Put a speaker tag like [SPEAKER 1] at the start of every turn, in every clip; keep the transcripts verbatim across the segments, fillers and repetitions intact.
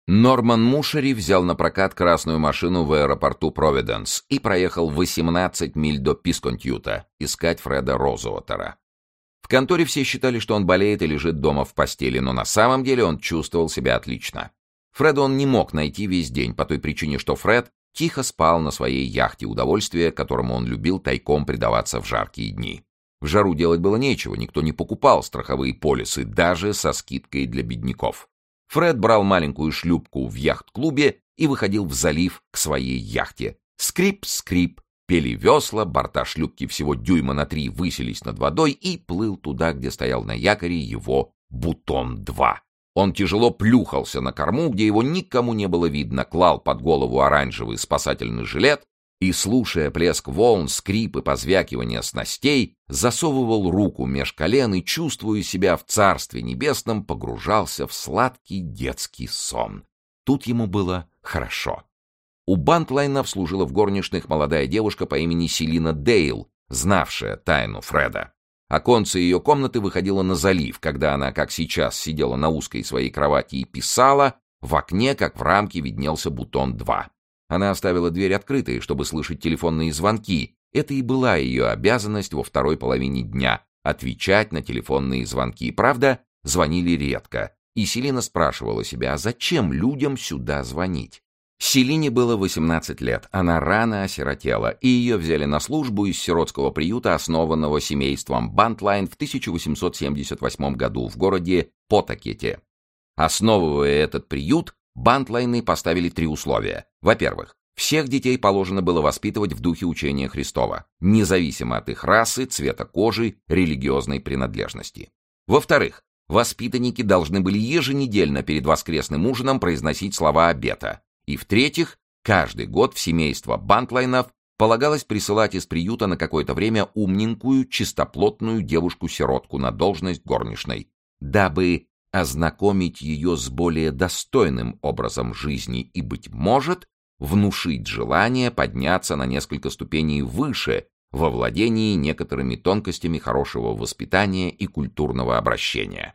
[SPEAKER 1] Норман Мушери взял на прокат красную машину в аэропорту Провиденс и проехал восемнадцать миль до Писконтьюта искать Фреда Розуотера. В конторе все считали, что он болеет и лежит дома в постели, но на самом деле он чувствовал себя отлично. Фреда он не мог найти весь день по той причине, что Фред тихо спал на своей яхте, удовольствие, которому он любил тайком предаваться в жаркие дни. В жару делать было нечего, никто не покупал страховые полисы, даже со скидкой для бедняков. Фред брал маленькую шлюпку в яхт-клубе и выходил в залив к своей яхте. Скрип-скрип, пели весла, борта шлюпки всего дюйма на три высились над водой и плыл туда, где стоял на якоре его «Бутон-два». Он тяжело плюхался на корму, где его никому не было видно, клал под голову оранжевый спасательный жилет и, слушая плеск волн, скрип и позвякивание снастей, засовывал руку меж колен и, чувствуя себя в Царстве Небесном, погружался в сладкий детский сон. Тут ему было хорошо. У Бантлайнов служила в горничных молодая девушка по имени Селина Дейл, знавшая тайну Фреда. Оконце ее комнаты выходило на залив, когда она, как сейчас, сидела на узкой своей кровати и писала, в окне, как в рамке, виднелся Бутон-два. Она оставила дверь открытой, чтобы слышать телефонные звонки. Это и была ее обязанность во второй половине дня — отвечать на телефонные звонки. Правда, звонили редко. И Селина спрашивала себя, а зачем людям сюда звонить? Селине было восемнадцать лет, она рано осиротела, и ее взяли на службу из сиротского приюта, основанного семейством Бантлайн в тысяча восемьсот семьдесят восьмом году в городе Потокете. Основывая этот приют, Бантлайны поставили три условия. Во-первых, всех детей положено было воспитывать в духе учения Христова, независимо от их расы, цвета кожи, религиозной принадлежности. Во-вторых, воспитанники должны были еженедельно перед воскресным ужином произносить слова обета. И в-третьих, каждый год в семейство Бантлайнов полагалось присылать из приюта на какое-то время умненькую, чистоплотную девушку-сиротку на должность горничной, дабы ознакомить ее с более достойным образом жизни и, быть может, внушить желание подняться на несколько ступеней выше во владении некоторыми тонкостями хорошего воспитания и культурного обращения.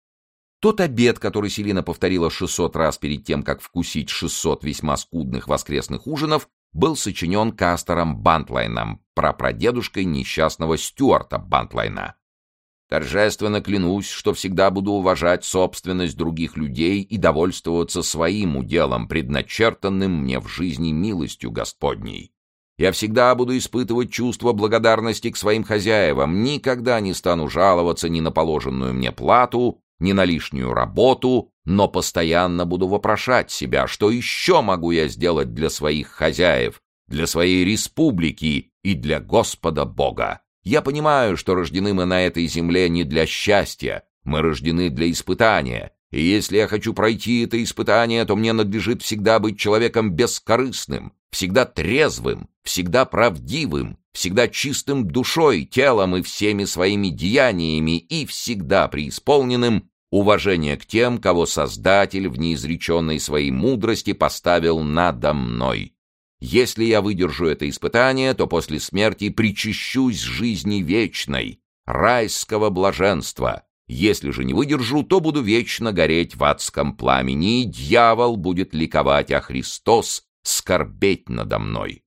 [SPEAKER 1] Тот обед, который Селина повторила шестьсот раз перед тем, как вкусить шестьсот весьма скудных воскресных ужинов, был сочинен Кастором Бантлайном, прапрадедушкой несчастного Стюарта Бантлайна. Торжественно клянусь, что всегда буду уважать собственность других людей и довольствоваться своим уделом, предначертанным мне в жизни милостью Господней. Я всегда буду испытывать чувство благодарности к своим хозяевам, никогда не стану жаловаться ни на положенную мне плату, ни на лишнюю работу, но постоянно буду вопрошать себя, что еще могу я сделать для своих хозяев, для своей республики и для Господа Бога. Я понимаю, что рождены мы на этой земле не для счастья, мы рождены для испытания, и если я хочу пройти это испытание, то мне надлежит всегда быть человеком бескорыстным, всегда трезвым, всегда правдивым, всегда чистым душой, телом и всеми своими деяниями и всегда преисполненным уважения к тем, кого Создатель в неизреченной своей мудрости поставил надо мной. Если я выдержу это испытание, то после смерти причащусь жизни вечной, райского блаженства. Если же не выдержу, то буду вечно гореть в адском пламени, и дьявол будет ликовать, а Христос скорбеть надо мной.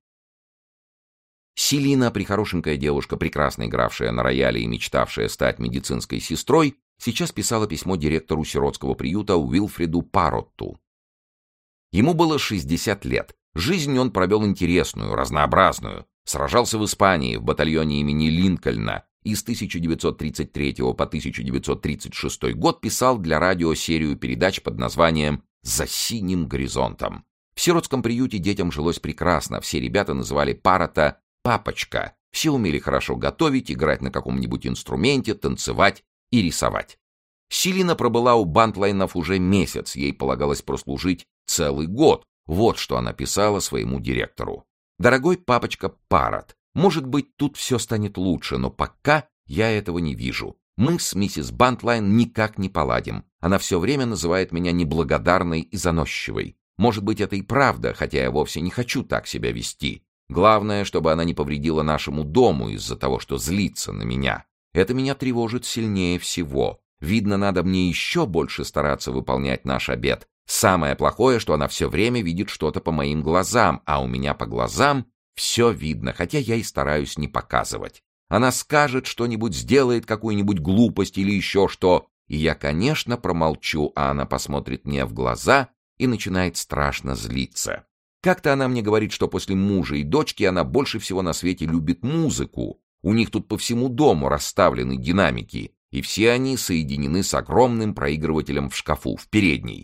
[SPEAKER 1] Селина, прихорошенькая девушка, прекрасно игравшая на рояле и мечтавшая стать медицинской сестрой, сейчас писала письмо директору сиротского приюта Уилфреду Парротту. Ему было шестьдесят лет. Жизнь он провел интересную, разнообразную. Сражался в Испании в батальоне имени Линкольна и с тысяча девятьсот тридцать третьего по тысяча девятьсот тридцать шестой год писал для радио серию передач под названием «За синим горизонтом». В сиротском приюте детям жилось прекрасно, все ребята называли Парротта «папочка». Все умели хорошо готовить, играть на каком-нибудь инструменте, танцевать и рисовать. Селина пробыла у Бантлайнов уже месяц, ей полагалось прослужить целый год. Вот что она писала своему директору. «Дорогой папочка Парротт, может быть, тут все станет лучше, но пока я этого не вижу. Мы с миссис Бантлайн никак не поладим. Она все время называет меня неблагодарной и заносчивой. Может быть, это и правда, хотя я вовсе не хочу так себя вести. Главное, чтобы она не повредила нашему дому из-за того, что злится на меня. Это меня тревожит сильнее всего. Видно, надо мне еще больше стараться выполнять наш обет, Самое плохое, что она все время видит что-то по моим глазам, а у меня по глазам все видно, хотя я и стараюсь не показывать. Она скажет что-нибудь, сделает какую-нибудь глупость или еще что, и я, конечно, промолчу, а она посмотрит мне в глаза и начинает страшно злиться. Как-то она мне говорит, что после мужа и дочки она больше всего на свете любит музыку. У них тут по всему дому расставлены динамики, и все они соединены с огромным проигрывателем в шкафу, в передней.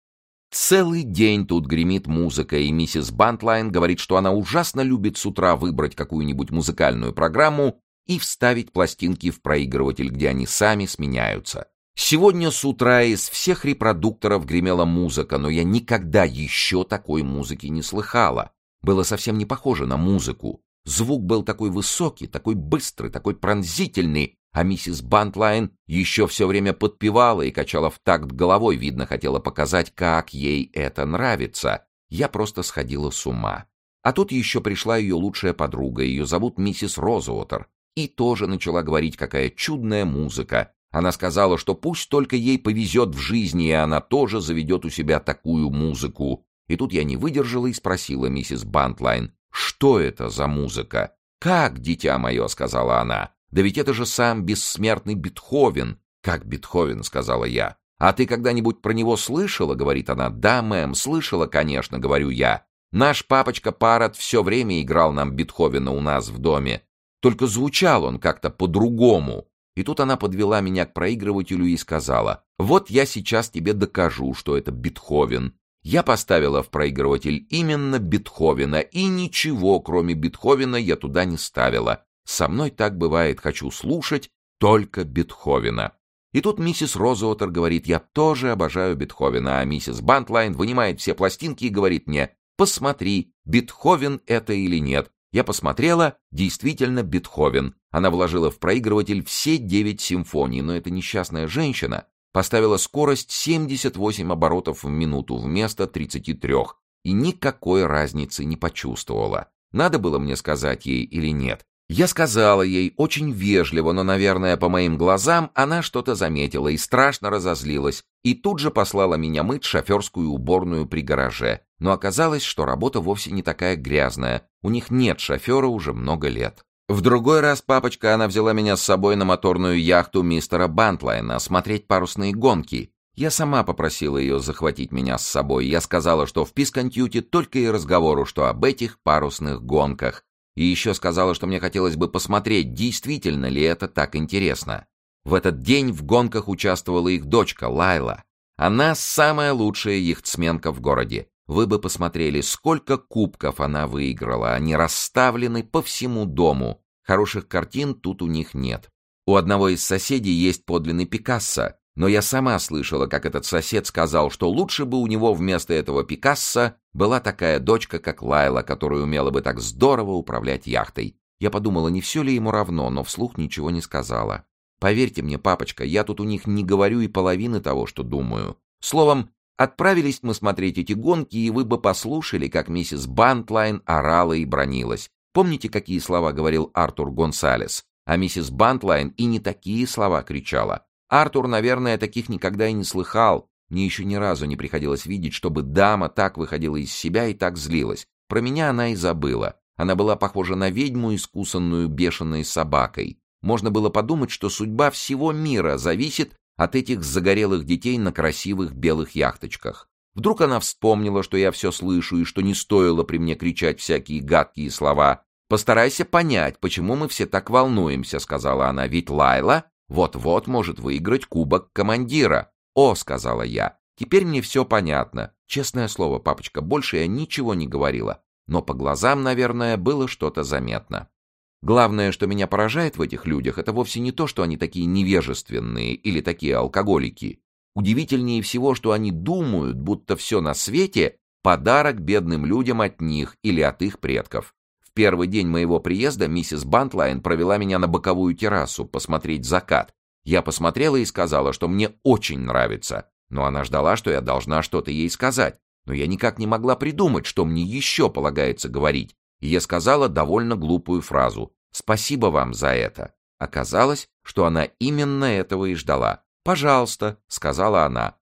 [SPEAKER 1] Целый день тут гремит музыка, и миссис Бантлайн говорит, что она ужасно любит с утра выбрать какую-нибудь музыкальную программу и вставить пластинки в проигрыватель, где они сами сменяются. Сегодня с утра из всех репродукторов гремела музыка, но я никогда еще такой музыки не слыхала. Было совсем не похоже на музыку. Звук был такой высокий, такой быстрый, такой пронзительный, а миссис Бантлайн еще все время подпевала и качала в такт головой, видно, хотела показать, как ей это нравится. Я просто сходила с ума. А тут еще пришла ее лучшая подруга, ее зовут миссис Розуотер, и тоже начала говорить, какая чудная музыка. Она сказала, что пусть только ей повезет в жизни, и она тоже заведет у себя такую музыку. И тут я не выдержала и спросила миссис Бантлайн, что это за музыка? «Как, дитя мое?» — сказала она. «Да ведь это же сам бессмертный Бетховен». «Как Бетховен?» — сказала я. «А ты когда-нибудь про него слышала?» — говорит она. «Да, мэм, слышала, конечно», — говорю я. «Наш папочка Паррот все время играл нам Бетховена у нас в доме. Только звучал он как-то по-другому». И тут она подвела меня к проигрывателю и сказала: «Вот я сейчас тебе докажу, что это Бетховен». Я поставила в проигрыватель именно Бетховена, и ничего, кроме Бетховена, я туда не ставила. Со мной так бывает, хочу слушать только Бетховена. И тут миссис Розуотер говорит: «Я тоже обожаю Бетховена», а миссис Бантлайн вынимает все пластинки и говорит мне: «Посмотри, Бетховен это или нет». Я посмотрела, действительно Бетховен. Она вложила в проигрыватель все девять симфоний, но эта несчастная женщина поставила скорость семьдесят восемь оборотов в минуту вместо тридцати трёх и никакой разницы не почувствовала. Надо было мне сказать ей или нет? Я сказала ей очень вежливо, но, наверное, по моим глазам она что-то заметила и страшно разозлилась, и тут же послала меня мыть шоферскую уборную при гараже. Но оказалось, что работа вовсе не такая грязная, у них нет шофера уже много лет. В другой раз, папочка, она взяла меня с собой на моторную яхту мистера Бантлайна смотреть парусные гонки. Я сама попросила ее захватить меня с собой. Я сказала, что в Писконтьюте только и разговору, что об этих парусных гонках. И еще сказала, что мне хотелось бы посмотреть, действительно ли это так интересно. В этот день в гонках участвовала их дочка Лайла. Она самая лучшая яхтсменка в городе. Вы бы посмотрели, сколько кубков она выиграла. Они расставлены по всему дому. Хороших картин тут у них нет. У одного из соседей есть подлинный Пикассо, но я сама слышала, как этот сосед сказал, что лучше бы у него вместо этого Пикассо была такая дочка, как Лайла, которая умела бы так здорово управлять яхтой. Я подумала, не все ли ему равно, но вслух ничего не сказала. Поверьте мне, папочка, я тут у них не говорю и половины того, что думаю. Словом, отправились мы смотреть эти гонки, и вы бы послушали, как миссис Бантлайн орала и бранилась. Помните, какие слова говорил Артур Гонсалес? А миссис Бантлайн и не такие слова кричала. Артур, наверное, таких никогда и не слыхал. Мне еще ни разу не приходилось видеть, чтобы дама так выходила из себя и так злилась. Про меня она и забыла. Она была похожа на ведьму, искусанную бешеной собакой. Можно было подумать, что судьба всего мира зависит от этих загорелых детей на красивых белых яхточках. Вдруг она вспомнила, что я все слышу и что не стоило при мне кричать всякие гадкие слова. «Постарайся понять, почему мы все так волнуемся», — сказала она, — «ведь Лайла вот-вот может выиграть кубок командира». «О», — сказала я, — «теперь мне все понятно». Честное слово, папочка, больше я ничего не говорила, но по глазам, наверное, было что-то заметно. Главное, что меня поражает в этих людях, это вовсе не то, что они такие невежественные или такие алкоголики. Удивительнее всего, что они думают, будто все на свете — подарок бедным людям от них или от их предков. В первый день моего приезда миссис Бантлайн провела меня на боковую террасу посмотреть закат. Я посмотрела и сказала, что мне очень нравится, но она ждала, что я должна что-то ей сказать. Но я никак не могла придумать, что мне еще полагается говорить. И я сказала довольно глупую фразу: «Спасибо вам за это». Оказалось, что она именно этого и ждала. «Пожалуйста», — сказала она.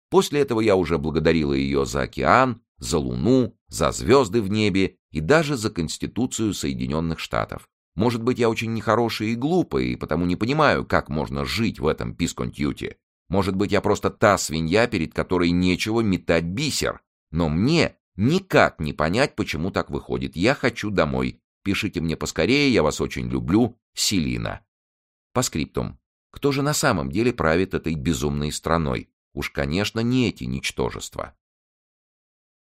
[SPEAKER 1] После этого я уже благодарила ее за океан, за Луну, за звезды в небе и даже за Конституцию Соединенных Штатов. Может быть, я очень нехорошая и глупая, и потому не понимаю, как можно жить в этом Писконтьюте. Может быть, я просто та свинья, перед которой нечего метать бисер. Но мне никак не понять, почему так выходит. Я хочу домой. Пишите мне поскорее, я вас очень люблю. Селина. По скриптум. Кто же на самом деле правит этой безумной страной? Уж, конечно, не эти ничтожества.